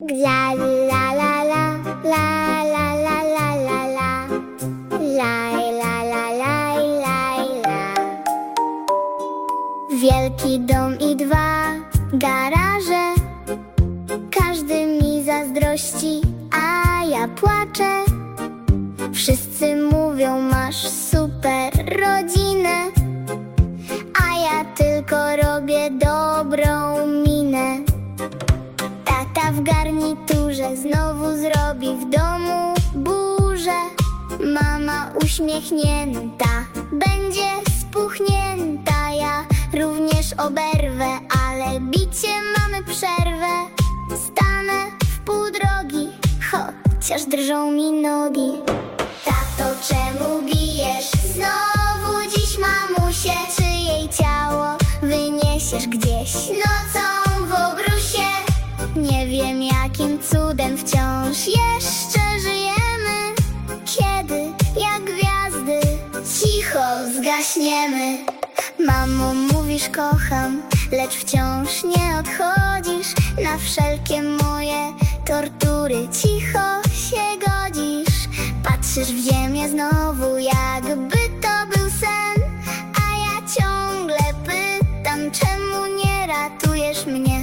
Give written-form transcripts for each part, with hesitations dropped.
La la la la, la la la la la la, laj, la la laj, laj, la. Wielki dom i 2 garaże, każdy mi zazdrości, a ja płaczę. Wszyscy mówią, masz super rodzinę, a ja tylko robię dobrą minę. Tata w garniturze znowu zrobi w domu burzę. Mama uśmiechnięta będzie spuchnięta. Ja również oberwę, ale bicie mamy przerwę. Stanę w pół drogi, chociaż drżą mi nogi. Tato, czemu bijesz znowu dziś mamusię? Czy jej ciało wyniesiesz gdzieś nocą w obrusie? Nie wiem, jakim cudem wciąż jeszcze żyjemy, kiedy jak gwiazdy cicho zgaśniemy. Mamo, mówisz kocham, lecz wciąż nie odchodzisz. Na wszelkie moje tortury cicho się godzisz. Patrzysz w ziemię znowu, jakby to był sen, a ja ciągle pytam, czemu nie ratujesz mnie?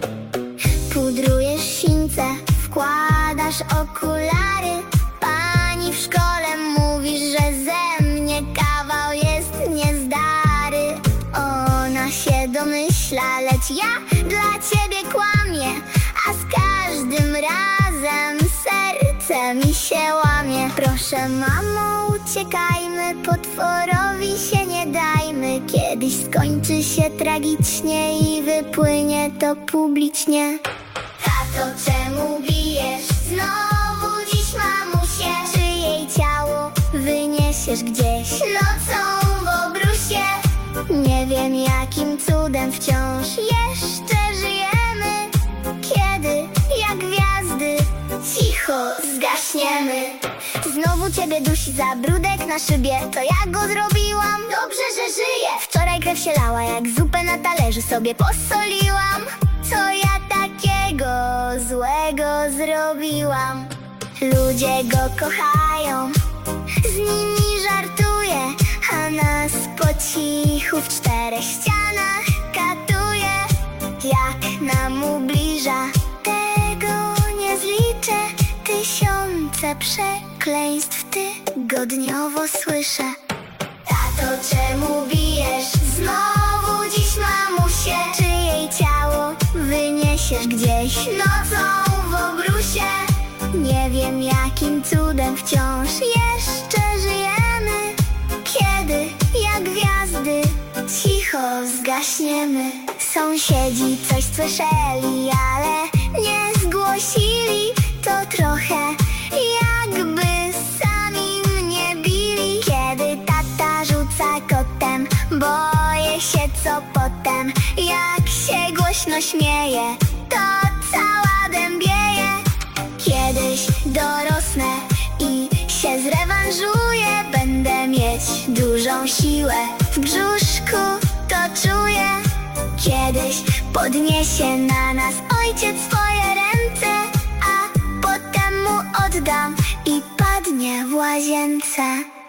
Pudrujesz sińce, wkładasz okulary. Pani w szkole mówisz, że ze mnie kawał jest niezdary. Ona się domyśla, lecz ja dla ciebie kłamię, a z każdym razem serce mi się łamie. Proszę mamo, uciekajmy, potworowi się nie dajmy. Kiedyś skończy się tragicznie i wypłynie to publicznie. Tato, czemu bijesz znowu dziś mamusię? Czy jej ciało wyniesiesz gdzieś nocą w obrusie? Nie wiem, jakim cudem wciąż jeszcze żyjemy, kiedy jak gwiazdy cicho zgaśniemy. Znowu ciebie dusi zabrudek na szybie. To ja go zrobiłam, dobrze, że żyję. Wczoraj krew się lała, jak zupę na talerzu sobie posoliłam. Co ja takiego złego zrobiłam? Ludzie go kochają, z nimi żartuje, a nas po cichu w 4 ścianach katuje. Jak nam ubliża, tego nie zliczę. 1000 przekleństw tygodniowo słyszę. Tato, czemu bijesz znowu dziś mamusię? Czy jej ciało wyniesiesz gdzieś nocą w obrusie? Nie wiem, jakim cudem wciąż jeszcze żyjemy, kiedy jak gwiazdy cicho zgaśniemy. Sąsiedzi coś słyszeli, ale nie zgłosili. To trochę jakby sami mnie bili. Kiedy tata rzuca kotem, boję się co potem. Jak się głośno śmieje, to cała dębieje. Kiedyś dorosnę i się zrewanżuję. Będę mieć dużą siłę w brzuszku, to czuję. Kiedyś podniesie na nas ojciec swoje ręce, a potem mu oddam i padnie w łazience.